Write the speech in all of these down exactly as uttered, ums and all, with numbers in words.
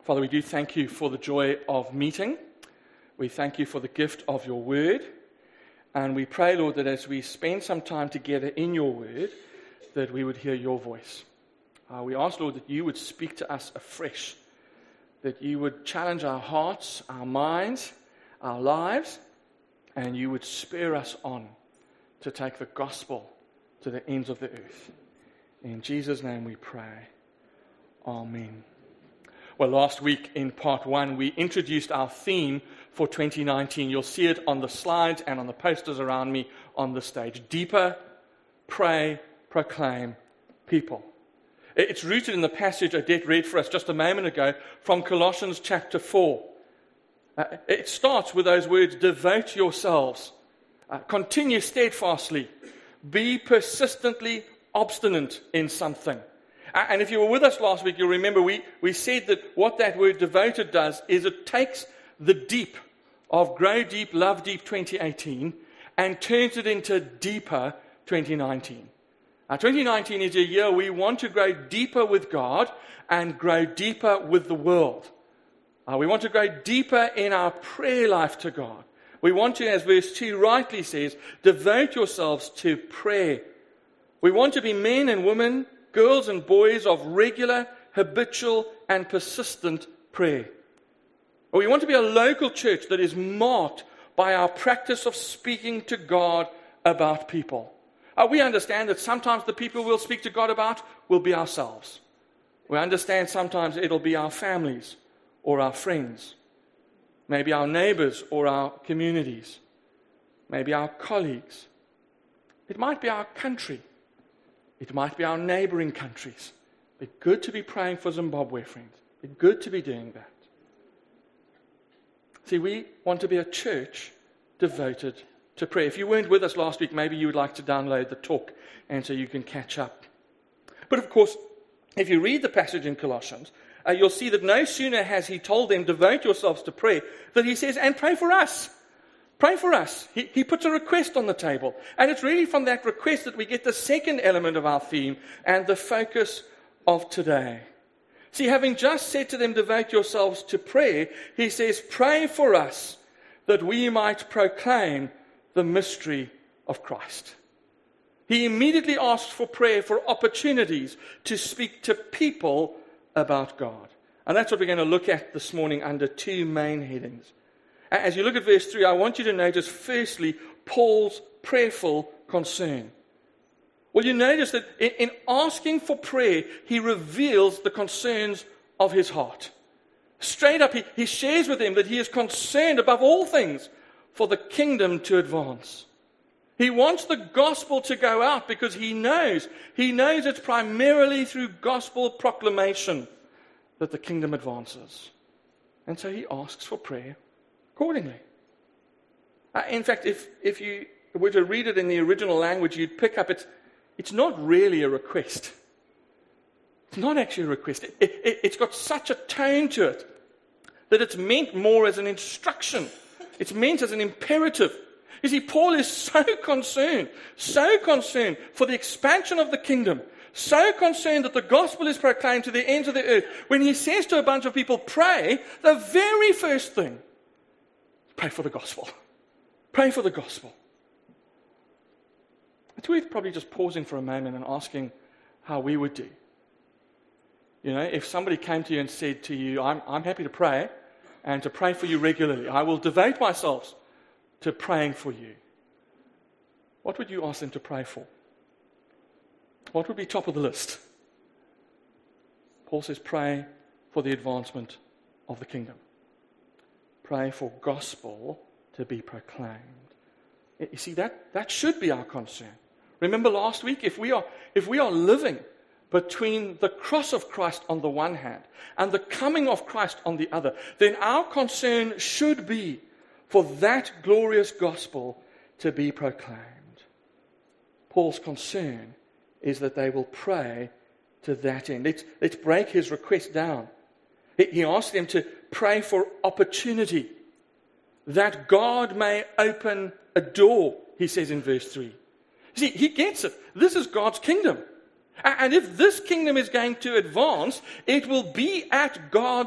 Father, we do thank you for the joy of meeting. We thank you for the gift of your word. And we pray, Lord, that as we spend some time together in your word, that we would hear your voice. Uh, we ask, Lord, that you would speak to us afresh, that you would challenge our hearts, our minds, our lives, and you would spur us on to take the gospel to the ends of the earth. In Jesus' name we pray. Amen. Well, last week in part one, we introduced our theme for twenty nineteen. You'll see it on the slides and on the posters around me on the stage. Deeper, pray, proclaim, people. It's rooted in the passage Odette read for us just a moment ago from Colossians chapter four. Uh, it starts with those words, devote yourselves, uh, continue steadfastly, be persistently obstinate in something. And if you were with us last week, you'll remember we, we said that what that word devoted does is it takes the deep of Grow Deep, Love Deep twenty eighteen and turns it into deeper twenty nineteen. Now, twenty nineteen is a year we want to grow deeper with God and grow deeper with the world. Uh, we want to grow deeper in our prayer life to God. We want to, as verse two rightly says, devote yourselves to prayer. We want to be men and women, girls and boys of regular, habitual, and persistent prayer. We want to be a local church that is marked by our practice of speaking to God about people. Uh, we understand that sometimes the people we'll speak to God about will be ourselves. We understand sometimes it'll be our families or our friends, maybe our neighbors or our communities, maybe our colleagues. It might be our country. It might be our neighboring countries. It's good to be praying for Zimbabwe, friends. It's good to be doing that. See, we want to be a church devoted to prayer. If you weren't with us last week, maybe you would like to download the talk and so you can catch up. But of course, if you read the passage in Colossians, uh, you'll see that no sooner has he told them, devote yourselves to prayer, that he says, and pray for us. Pray for us. He, he puts a request on the table. And it's really from that request that we get the second element of our theme and the focus of today. See, having just said to them, devote yourselves to prayer, he says, pray for us that we might proclaim the mystery of Christ. He immediately asks for prayer for opportunities to speak to people about God. And that's what we're going to look at this morning under two main headings. As you look at verse three, I want you to notice, firstly, Paul's prayerful concern. Well, you notice that in, in asking for prayer, he reveals the concerns of his heart. Straight up, he, he shares with them that he is concerned above all things for the kingdom to advance. He wants the gospel to go out because he knows, he knows it's primarily through gospel proclamation that the kingdom advances. And so he asks for prayer accordingly. Uh, in fact, if, if you were to read it in the original language, you'd pick up it's, it's not really a request. It's not actually a request. It, it, it's got such a tone to it that it's meant more as an instruction. It's meant as an imperative. You see, Paul is so concerned, so concerned for the expansion of the kingdom, so concerned that the gospel is proclaimed to the ends of the earth. When he says to a bunch of people, pray, the very first thing, pray for the gospel. Pray for the gospel. It's worth probably just pausing for a moment and asking how we would do. You know, if somebody came to you and said to you, I'm, I'm happy to pray and to pray for you regularly. I will devote myself to praying for you. What would you ask them to pray for? What would be top of the list? Paul says, pray for the advancement of the kingdom. Pray for gospel to be proclaimed. You see, that, that should be our concern. Remember last week, if we are if we are living between the cross of Christ on the one hand and the coming of Christ on the other, then our concern should be for that glorious gospel to be proclaimed. Paul's concern is that they will pray to that end. Let's, let's break his request down. He, he asks them to pray for opportunity, that God may open a door, he says in verse three. See, he gets it. This is God's kingdom. And if this kingdom is going to advance, it will be at God's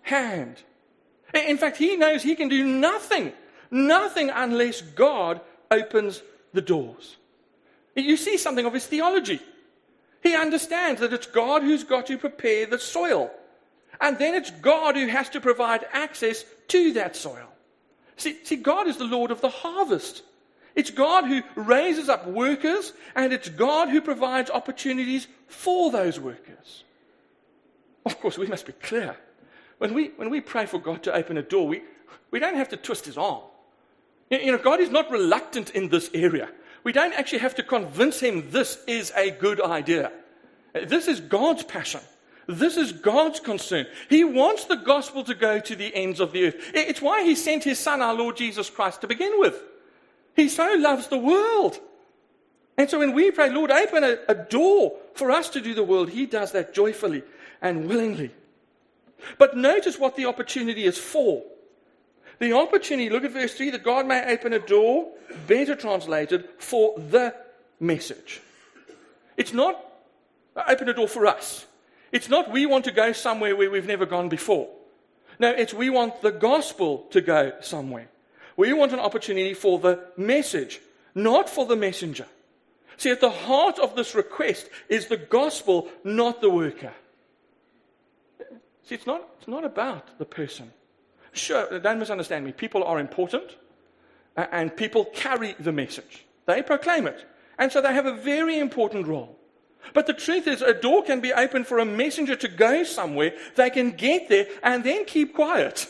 hand. In fact, he knows he can do nothing, nothing unless God opens the doors. You see something of his theology. He understands that it's God who's got to prepare the soil. And then it's God who has to provide access to that soil. See, see, God is the Lord of the harvest. It's God who raises up workers, and it's God who provides opportunities for those workers. Of course, we must be clear. When we, when we pray for God to open a door, we, we don't have to twist his arm. You know, God is not reluctant in this area. We don't actually have to convince him this is a good idea. This is God's passion. This is God's concern. He wants the gospel to go to the ends of the earth. It's why he sent his Son, our Lord Jesus Christ, to begin with. He so loves the world. And so when we pray, Lord, open a, a door for us to do the world, he does that joyfully and willingly. But notice what the opportunity is for. The opportunity, look at verse three, that God may open a door, better translated, for the message. It's not open a door for us. It's not we want to go somewhere where we've never gone before. No, it's we want the gospel to go somewhere. We want an opportunity for the message, not for the messenger. See, at the heart of this request is the gospel, not the worker. See, it's not, it's not about the person. Sure, don't misunderstand me. People are important, and people carry the message. They proclaim it. And so they have a very important role. But the truth is, a door can be opened for a messenger to go somewhere. They can get there and then keep quiet.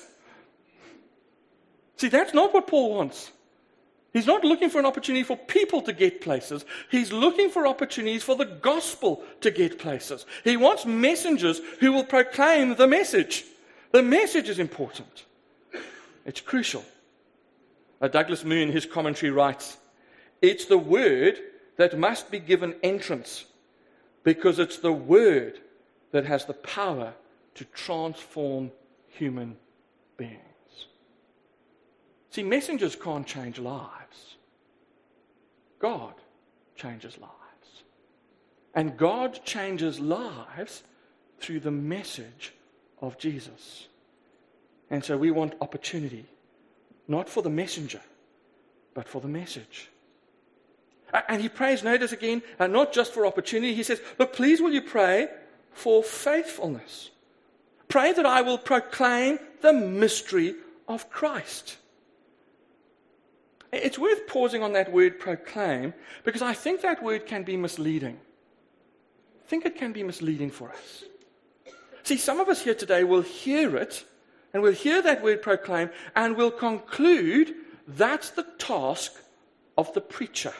See, that's not what Paul wants. He's not looking for an opportunity for people to get places. He's looking for opportunities for the gospel to get places. He wants messengers who will proclaim the message. The message is important. It's crucial. Uh, Douglas Moo in his commentary writes, it's the word that must be given entrance, because it's the word that has the power to transform human beings. See, messengers can't change lives. God changes lives. And God changes lives through the message of Jesus. And so we want opportunity, not for the messenger, but for the message. And he prays, notice again, and not just for opportunity. He says, look, please will you pray for faithfulness. Pray that I will proclaim the mystery of Christ. It's worth pausing on that word proclaim, because I think that word can be misleading. I think it can be misleading for us. See, some of us here today will hear it, and we'll hear that word proclaim, and we'll conclude that's the task of the preacher.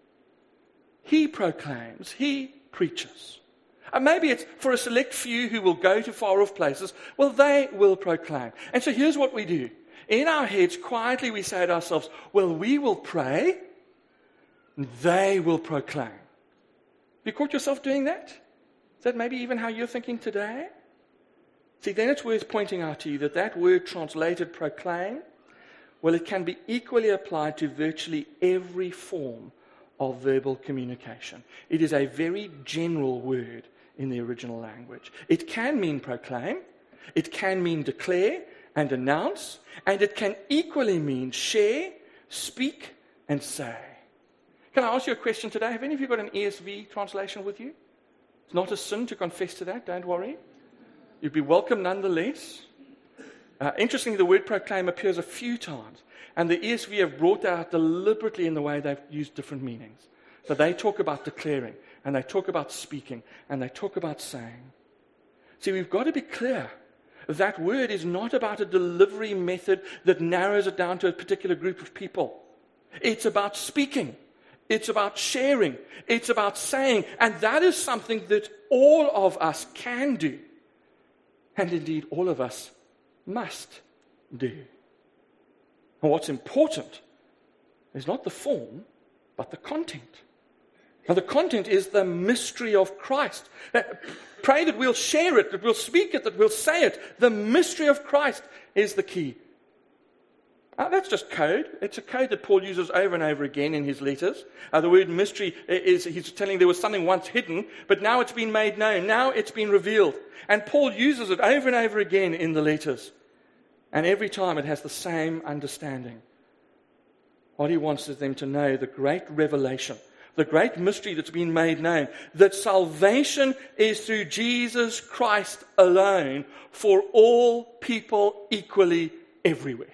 He proclaims, he preaches. And maybe it's for a select few who will go to far off places. Well, they will proclaim. And so here's what we do. In our heads, quietly we say to ourselves, well, we will pray, and they will proclaim. Have you caught yourself doing that? Is that maybe even how you're thinking today? See, then it's worth pointing out to you that that word translated proclaim, well, it can be equally applied to virtually every form of verbal communication. It is a very general word in the original language. It can mean proclaim, it can mean declare and announce, and it can equally mean share, speak, and say. Can I ask you a question today? Have any of you got an E S V translation with you? It's not a sin to confess to that, don't worry. You'd be welcome nonetheless. Uh, interestingly, the word proclaim appears a few times, and the E S V have brought that out deliberately in the way they've used different meanings. So they talk about declaring, and they talk about speaking, and they talk about saying. See, we've got to be clear. That word is not about a delivery method that narrows it down to a particular group of people. It's about speaking. It's about sharing. It's about saying. And that is something that all of us can do. And indeed, all of us must do. And what's important is not the form, but the content. And the content is the mystery of Christ. Pray that we'll share it, that we'll speak it, that we'll say it. The mystery of Christ is the key. Uh, that's just code. It's a code that Paul uses over and over again in his letters. Uh, the word mystery is, he's telling there was something once hidden, but now it's been made known. Now it's been revealed. And Paul uses it over and over again in the letters. And every time it has the same understanding. What he wants is them to know the great revelation, the great mystery that's been made known, that salvation is through Jesus Christ alone for all people equally everywhere.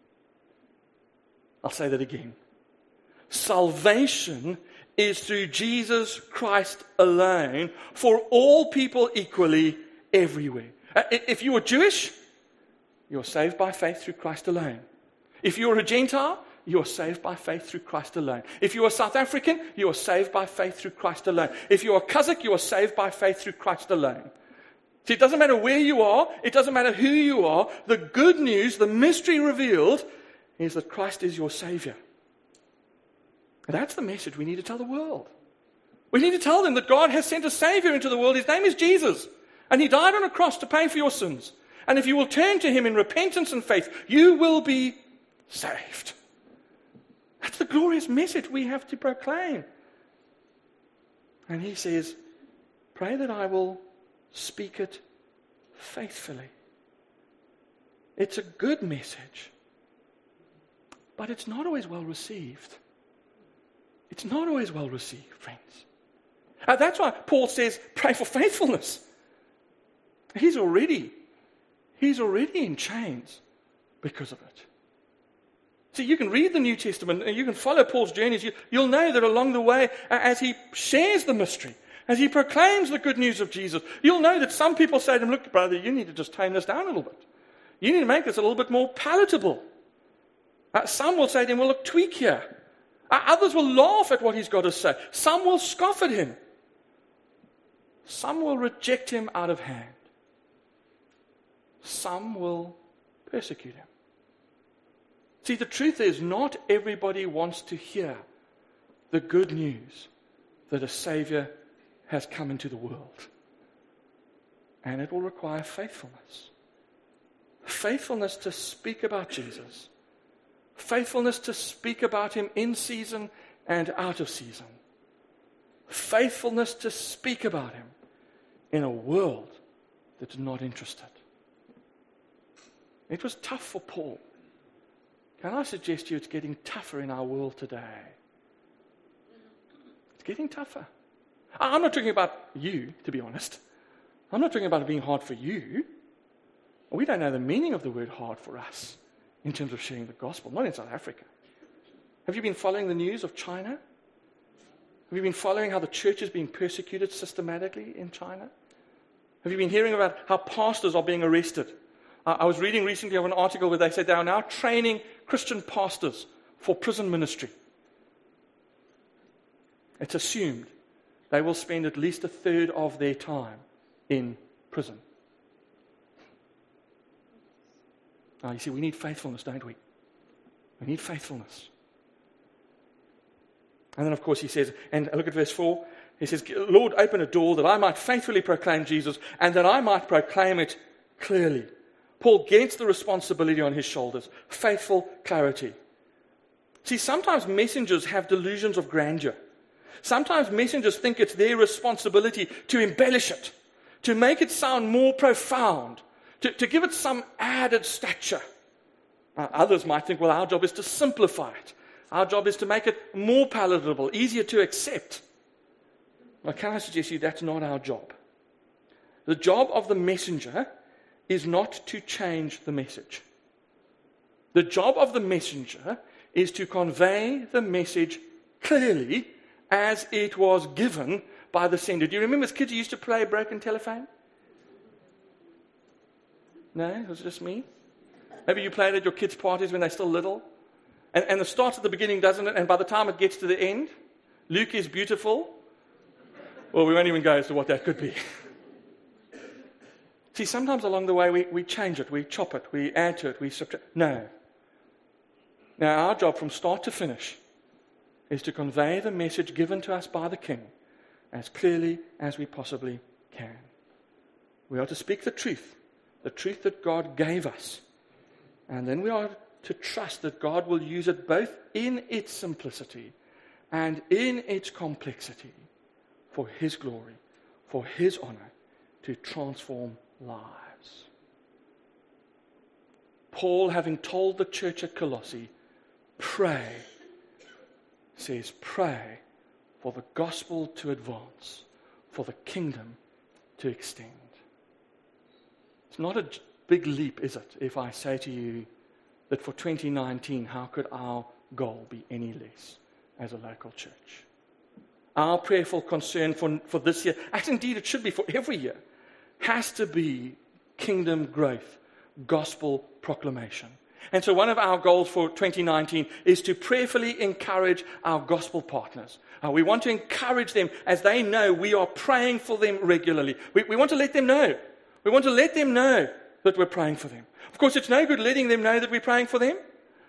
I'll say that again. Salvation is through Jesus Christ alone for all people equally everywhere. If you are Jewish, you are saved by faith through Christ alone. If you are a Gentile, you are saved by faith through Christ alone. If you are South African, you are saved by faith through Christ alone. If you are Kazakh, you are saved by faith through Christ alone. See, it doesn't matter where you are. It doesn't matter who you are. The good news, the mystery revealed, is that Christ is your Savior. And that's the message we need to tell the world. We need to tell them that God has sent a Savior into the world. His name is Jesus. And He died on a cross to pay for your sins. And if you will turn to Him in repentance and faith, you will be saved. That's the glorious message we have to proclaim. And He says, pray that I will speak it faithfully. It's a good message. But it's not always well received. It's not always well received, friends. Uh, that's why Paul says, pray for faithfulness. He's already, he's already in chains because of it. See, you can read the New Testament and you can follow Paul's journeys. You, you'll know that along the way, uh, as he shares the mystery, as he proclaims the good news of Jesus, you'll know that some people say to him, look, brother, you need to just tone this down a little bit. You need to make this a little bit more palatable. Uh, some will say to him, well, look, tweak here. Uh, others will laugh at what he's got to say. Some will scoff at him. Some will reject him out of hand. Some will persecute him. See, the truth is, not everybody wants to hear the good news that a Savior has come into the world. And it will require faithfulness. Faithfulness to speak about Jesus. Faithfulness to speak about Him in season and out of season. Faithfulness to speak about Him in a world that's not interested. It was tough for Paul. Can I suggest to you it's getting tougher in our world today? It's getting tougher. I'm not talking about you, to be honest. I'm not talking about it being hard for you. We don't know the meaning of the word hard for us in terms of sharing the gospel, not in South Africa. Have you been following the news of China? Have you been following how the church is being persecuted systematically in China? Have you been hearing about how pastors are being arrested? Uh, I was reading recently of an article where they said they are now training Christian pastors for prison ministry. It's assumed they will spend at least a third of their time in prison. Now, you see, we need faithfulness, don't we? We need faithfulness. And then, of course, he says, and look at verse four, he says, Lord, open a door that I might faithfully proclaim Jesus and that I might proclaim it clearly. Paul gets the responsibility on his shoulders. Faithful clarity. See, sometimes messengers have delusions of grandeur. Sometimes messengers think it's their responsibility to embellish it, to make it sound more profound, to, to give it some added stature. Uh, others might think, well, our job is to simplify it. Our job is to make it more palatable, easier to accept. Well, can I suggest to you that's not our job? The job of the messenger is not to change the message. The job of the messenger is to convey the message clearly as it was given by the sender. Do you remember as kids you used to play a broken telephone? No? Was it just me? Maybe you played at your kids' parties when they're still little. And, and it starts at the beginning, doesn't it? And by the time it gets to the end, Luke is beautiful. Well, we won't even go as to what that could be. See, sometimes along the way we, we change it, we chop it, we add to it, we subtract. No. Now, our job from start to finish is to convey the message given to us by the King as clearly as we possibly can. We are to speak the truth, the truth that God gave us. And then we are to trust that God will use it both in its simplicity and in its complexity for His glory, for His honor, to transform lives. Paul, having told the church at Colossae, pray, says, pray for the gospel to advance, for the kingdom to extend. It's not a big leap, is it, if I say to you that for twenty nineteen, how could our goal be any less as a local church? Our prayerful concern for, for this year, as indeed it should be for every year, has to be kingdom growth, gospel proclamation. And so one of our goals for twenty nineteen is to prayerfully encourage our gospel partners. Uh, we want to encourage them as they know we are praying for them regularly. We, we want to let them know. We want to let them know that we're praying for them. Of course, it's no good letting them know that we're praying for them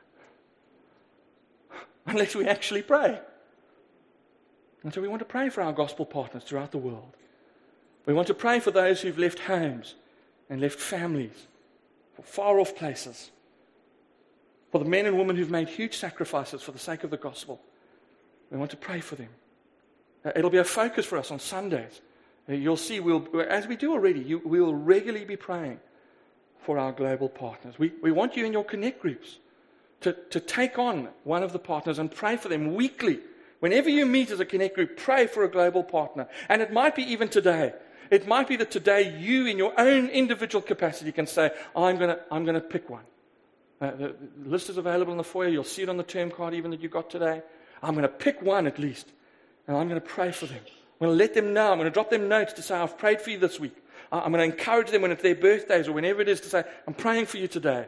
unless we actually pray. And so we want to pray for our gospel partners throughout the world. We want to pray for those who've left homes and left families for far off places. For the men and women who've made huge sacrifices for the sake of the gospel. We want to pray for them. Uh, it'll be a focus for us on Sundays. Uh, you'll see, we'll, as we do already, you, we'll regularly be praying for our global partners. We, we want you in your Connect groups to, to take on one of the partners and pray for them weekly. Whenever you meet as a Connect group, pray for a global partner. And it might be even today. It might be that today you, in your own individual capacity, can say, I'm going to I'm going to pick one. Uh, the, the list is available in the foyer. You'll see it on the term card even that you got today. I'm going to pick one at least, and I'm going to pray for them. I'm going to let them know. I'm going to drop them notes to say, I've prayed for you this week. I'm going to encourage them when it's their birthdays or whenever it is to say, I'm praying for you today.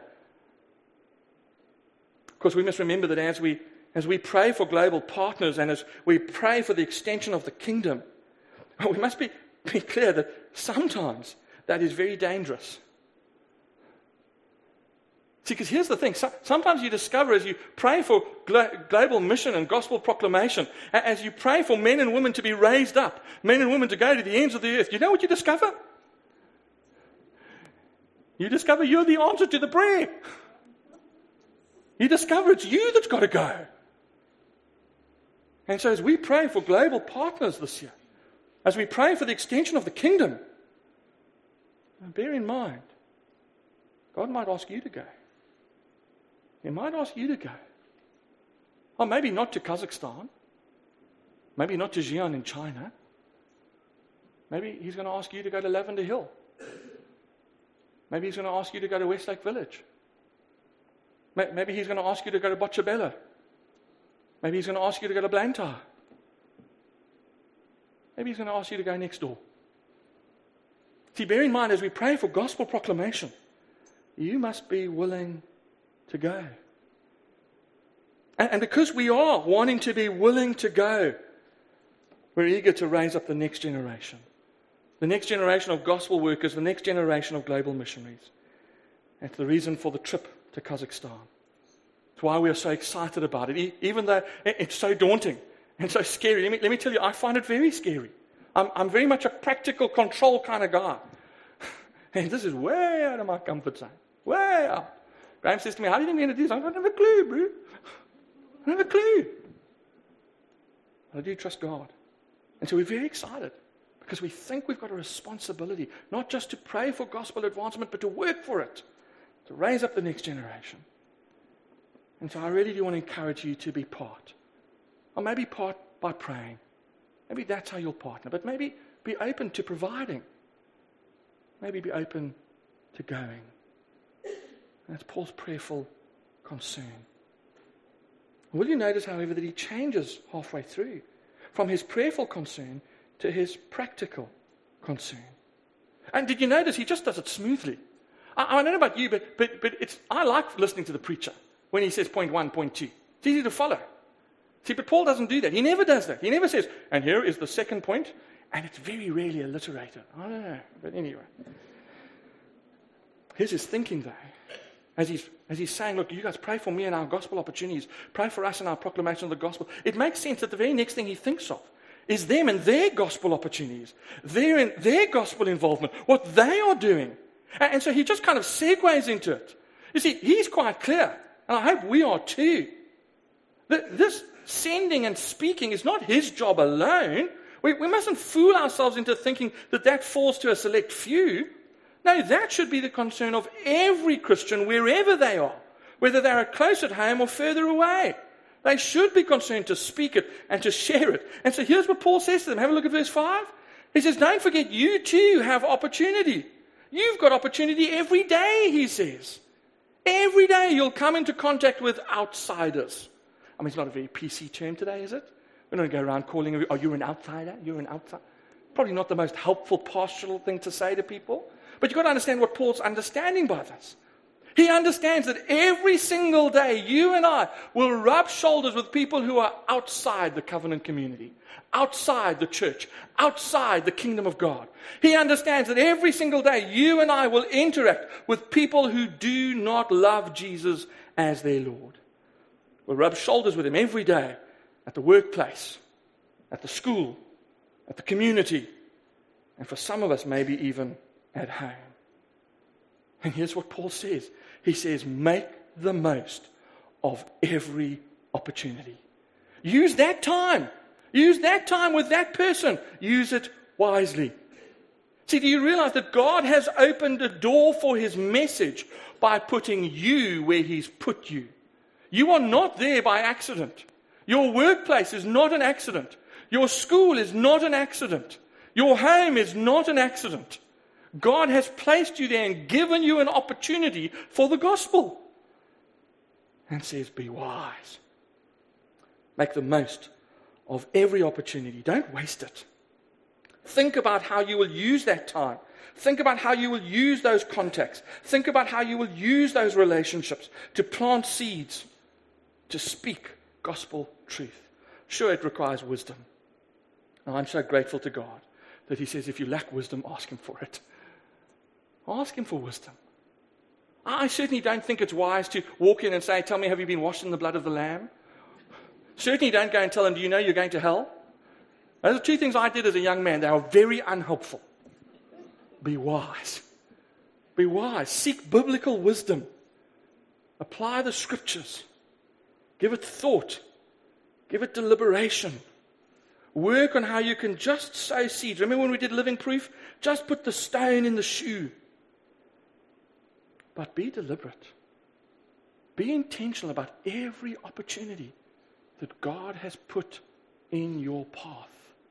Of course, we must remember that as we, as we pray for global partners and as we pray for the extension of the kingdom, we must be, be clear that sometimes that is very dangerous. See, because here's the thing. So, sometimes you discover as you pray for glo- global mission and gospel proclamation, as you pray for men and women to be raised up, men and women to go to the ends of the earth, you know what you discover? You discover you're the answer to the prayer. You discover it's you that's got to go. And so as we pray for global partners this year, as we pray for the extension of the kingdom, bear in mind, God might ask you to go. He might ask you to go. Or maybe not to Kazakhstan. Maybe not to Xi'an in China. Maybe he's going to ask you to go to Lavender Hill. Maybe he's going to ask you to go to Westlake Village. Maybe he's going to ask you to go to Botshabelo. Maybe he's going to ask you to go to Blantyre. Maybe he's going to ask you to go next door. See, bear in mind, as we pray for gospel proclamation, you must be willing to go. And, and because we are wanting to be willing to go, we're eager to raise up the next generation. The next generation of gospel workers, the next generation of global missionaries. That's the reason for the trip to Kazakhstan. It's why we are so excited about it, even though it's so daunting and so scary. Let me, let me tell you, I find it very scary. I'm, I'm very much a practical control kind of guy. And this is way out of my comfort zone. Way out. Graham says to me, how do you think we're going to do this? I don't have a clue, bro. I don't have a clue. But I do trust God. And so we're very excited because we think we've got a responsibility, not just to pray for gospel advancement, but to work for it, to raise up the next generation. And so I really do want to encourage you to be part. Or maybe part by praying. Maybe that's how you'll partner. But maybe be open to providing. Maybe be open to going. That's Paul's prayerful concern. Will you notice, however, that he changes halfway through from his prayerful concern to his practical concern? And did you notice he just does it smoothly? I, I don't know about you, but, but, but it's, I like listening to the preacher when he says point one, point two. It's easy to follow. See, but Paul doesn't do that. He never does that. He never says, and here is the second point, and it's very rarely alliterated. I don't know, but anyway. Here's his thinking, though. As he's, as he's saying, look, you guys pray for me and our gospel opportunities. Pray for us and our proclamation of the gospel. It makes sense that the very next thing he thinks of is them and their gospel opportunities, their, in, their gospel involvement, what they are doing. And, and so he just kind of segues into it. You see, he's quite clear. And I hope we are too. This sending and speaking is not his job alone. We, we mustn't fool ourselves into thinking that that falls to a select few. No, that should be the concern of every Christian wherever they are, whether they are close at home or further away. They should be concerned to speak it and to share it. And so here's what Paul says to them. Have a look at verse five. He says, don't forget, you too have opportunity. You've got opportunity every day, he says. Every day you'll come into contact with outsiders. I mean, it's not a very P C term today, is it? We don't go around calling, oh, you're an outsider, you're an outsider. Probably not the most helpful pastoral thing to say to people. But you've got to understand what Paul's understanding by this. He understands that every single day, you and I will rub shoulders with people who are outside the covenant community, outside the church, outside the kingdom of God. He understands that every single day, you and I will interact with people who do not love Jesus as their Lord. We'll rub shoulders with him every day, at the workplace, at the school, at the community, and for some of us, maybe even at home. And here's what Paul says. He says, make the most of every opportunity. Use that time. Use that time with that person. Use it wisely. See, do you realize that God has opened a door for his message by putting you where he's put you? You are not there by accident. Your workplace is not an accident. Your school is not an accident. Your home is not an accident. God has placed you there and given you an opportunity for the gospel. And says, be wise. Make the most of every opportunity. Don't waste it. Think about how you will use that time. Think about how you will use those contacts. Think about how you will use those relationships to plant seeds, to speak gospel truth. Sure, it requires wisdom. And I'm so grateful to God that he says, if you lack wisdom, ask him for it. Ask him for wisdom. I certainly don't think it's wise to walk in and say, tell me, have you been washed in the blood of the Lamb? Certainly don't go and tell him, do you know you're going to hell? Those are two things I did as a young man. They are very unhelpful. Be wise. Be wise. Seek biblical wisdom. Apply the scriptures. Give it thought. Give it deliberation. Work on how you can just sow seeds. Remember when we did Living Proof? Just put the stone in the shoe. But be deliberate. Be intentional about every opportunity that God has put in your path.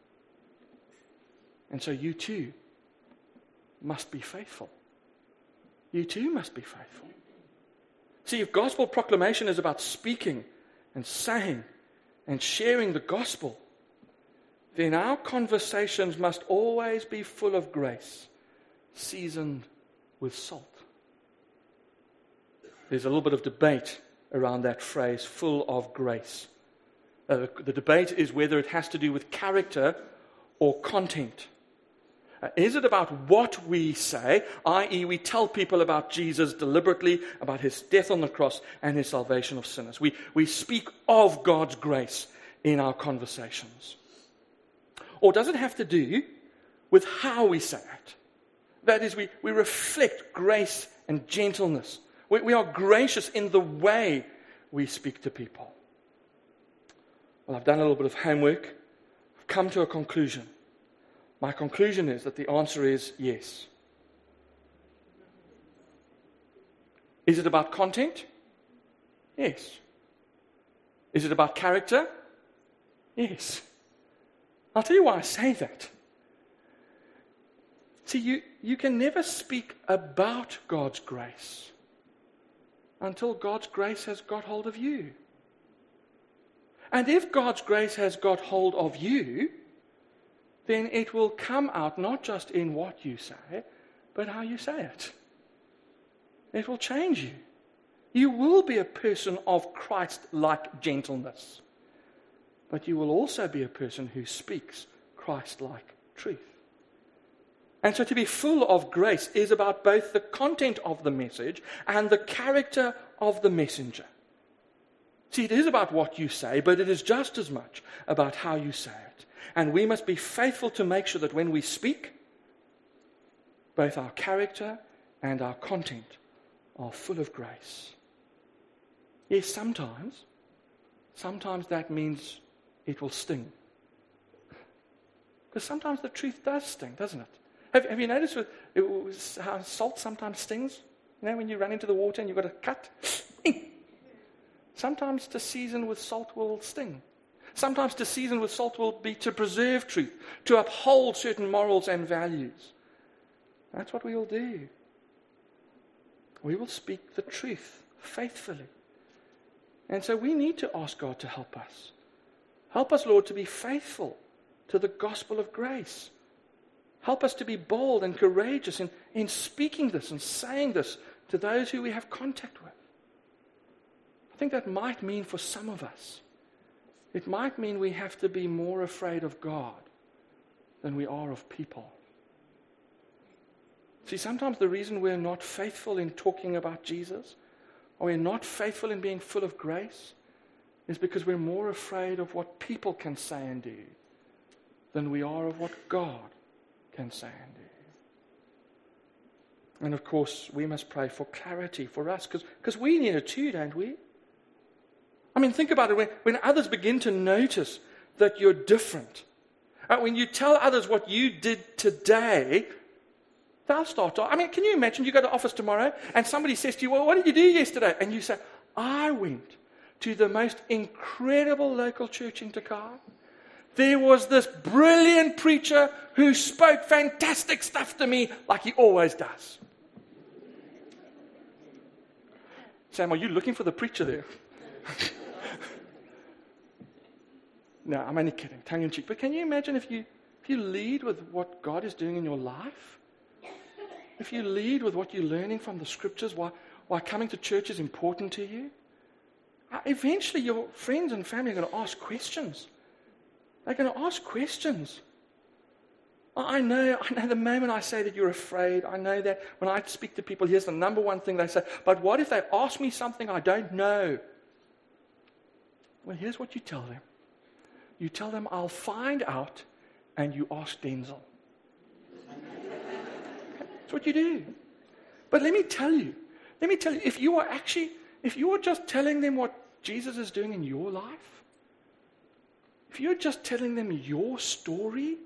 And so you too must be faithful. You too must be faithful. See, if gospel proclamation is about speaking and saying and sharing the gospel, then our conversations must always be full of grace, seasoned with salt. There's a little bit of debate around that phrase, full of grace. Uh, the debate is whether it has to do with character or content. Uh, is it about what we say, that is we tell people about Jesus deliberately, about his death on the cross and his salvation of sinners? We, we speak of God's grace in our conversations. Or does it have to do with how we say it? That is, we, we reflect grace and gentleness. We, we are gracious in the way we speak to people. Well, I've done a little bit of homework. I've come to a conclusion. My conclusion is that the answer is yes. Is it about content? Yes. Is it about character? Yes. I'll tell you why I say that. See, you, you can never speak about God's grace until God's grace has got hold of you. And if God's grace has got hold of you, then it will come out not just in what you say, but how you say it. It will change you. You will be a person of Christ-like gentleness, but you will also be a person who speaks Christ-like truth. And so to be full of grace is about both the content of the message and the character of the messenger. See, it is about what you say, but it is just as much about how you say it. And we must be faithful to make sure that when we speak, both our character and our content are full of grace. Yes, sometimes. Sometimes that means it will sting. Because sometimes the truth does sting, doesn't it? Have, have you noticed with, it was how salt sometimes stings? You know, when you run into the water and you've got a cut? Sometimes to season with salt will sting. Sometimes to season with salt will be to preserve truth, to uphold certain morals and values. That's what we will do. We will speak the truth faithfully. And so we need to ask God to help us. Help us, Lord, to be faithful to the gospel of grace. Help us to be bold and courageous in, in speaking this and saying this to those who we have contact with. I think that might mean for some of us, it might mean we have to be more afraid of God than we are of people. See, sometimes the reason we're not faithful in talking about Jesus, or we're not faithful in being full of grace, is because we're more afraid of what people can say and do than we are of what God can say and do. And of course, we must pray for clarity for us, because we need it too, don't we? I mean, think about it. When, when others begin to notice that you're different, uh, when you tell others what you did today, they'll start to, I mean, can you imagine you go to office tomorrow and somebody says to you, well, what did you do yesterday? And you say, I went to the most incredible local church in Takar. There was this brilliant preacher who spoke fantastic stuff to me like he always does. Sam, are you looking for the preacher there? No, I'm only kidding, tongue in cheek. But can you imagine if you if you lead with what God is doing in your life? If you lead with what you're learning from the scriptures, why, why coming to church is important to you, eventually your friends and family are going to ask questions. They're going to ask questions. I know, I know the moment I say that you're afraid, I know that when I speak to people, here's the number one thing they say, but what if they ask me something I don't know? Well, here's what you tell them. You tell them, I'll find out, and you ask Denzel. That's what you do. But let me tell you, let me tell you, if you are actually, if you are just telling them what Jesus is doing in your life, if you're just telling them your story,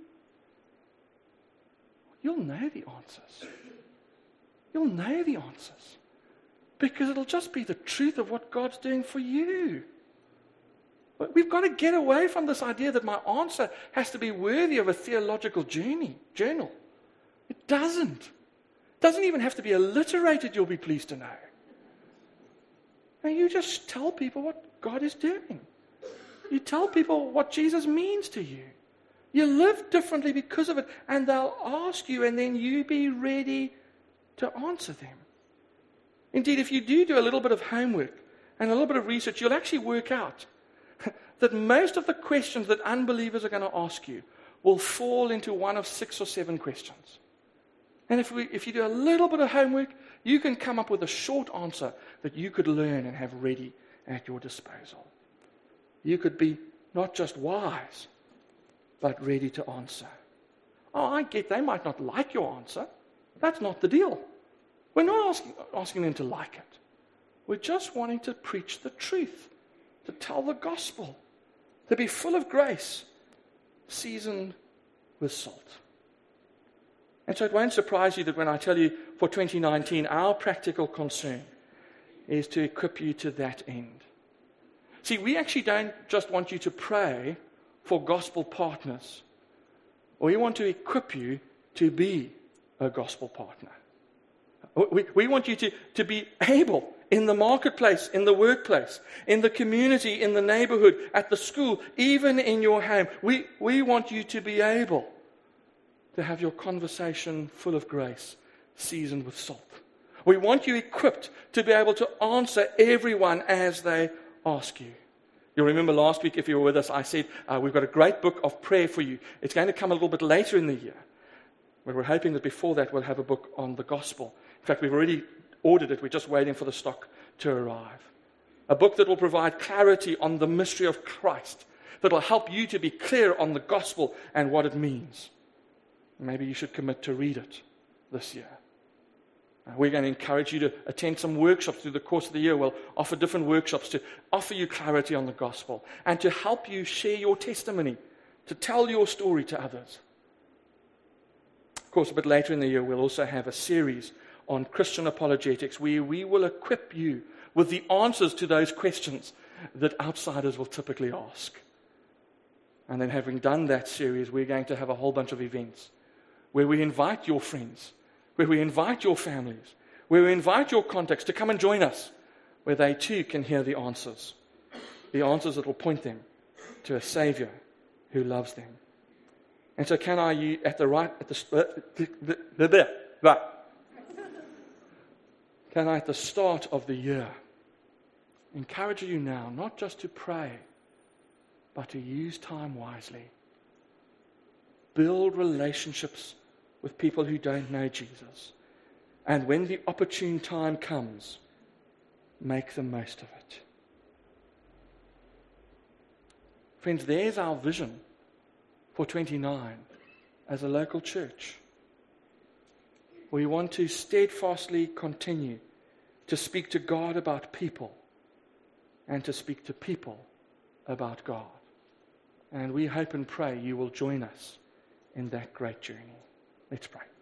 you'll know the answers. You'll know the answers. Because it'll just be the truth of what God's doing for you. But we've got to get away from this idea that my answer has to be worthy of a theological journey, journal. It doesn't. It doesn't even have to be alliterated, you'll be pleased to know. And you just tell people what God is doing. You tell people what Jesus means to you. You live differently because of it, and they'll ask you, and then you be ready to answer them. Indeed, if you do do a little bit of homework and a little bit of research, you'll actually work out that most of the questions that unbelievers are going to ask you will fall into one of six or seven questions. And if, we, if you do a little bit of homework, you can come up with a short answer that you could learn and have ready at your disposal. You could be not just wise, but ready to answer. Oh, I get they might not like your answer. That's not the deal. We're not asking, asking them to like it. We're just wanting to preach the truth, to tell the gospel, to be full of grace, seasoned with salt. And so it won't surprise you that when I tell you for twenty nineteen, our practical concern is to equip you to that end. See, we actually don't just want you to pray for gospel partners. We want to equip you to be a gospel partner. We, we want you to, to be able in the marketplace, in the workplace, in the community, in the neighborhood, at the school, even in your home. We, we want you to be able to have your conversation full of grace, seasoned with salt. We want you equipped to be able to answer everyone as they ask you. You'll remember last week, if you were with us, I said uh, we've got a great book of prayer for you. It's going to come a little bit later in the year. But we're hoping that before that we'll have a book on the gospel. In fact, we've already ordered it. We're just waiting for the stock to arrive. A book that will provide clarity on the mystery of Christ, that will help you to be clear on the gospel and what it means. Maybe you should commit to read it this year. We're going to encourage you to attend some workshops through the course of the year. We'll offer different workshops to offer you clarity on the gospel and to help you share your testimony, to tell your story to others. Of course, a bit later in the year, we'll also have a series on Christian apologetics where we will equip you with the answers to those questions that outsiders will typically ask. And then having done that series, we're going to have a whole bunch of events where we invite your friends, where we invite your families, where we invite your contacts to come and join us, where they too can hear the answers, the answers that will point them to a Savior who loves them. And so can I, you at the right, at the, the, the, the, right. Can I at the start of the year encourage you now not just to pray, but to use time wisely. Build relationships with people who don't know Jesus. And when the opportune time comes, make the most of it. Friends, there's our vision for twenty-nine as a local church. We want to steadfastly continue to speak to God about people and to speak to people about God. And we hope and pray you will join us in that great journey. Let's pray.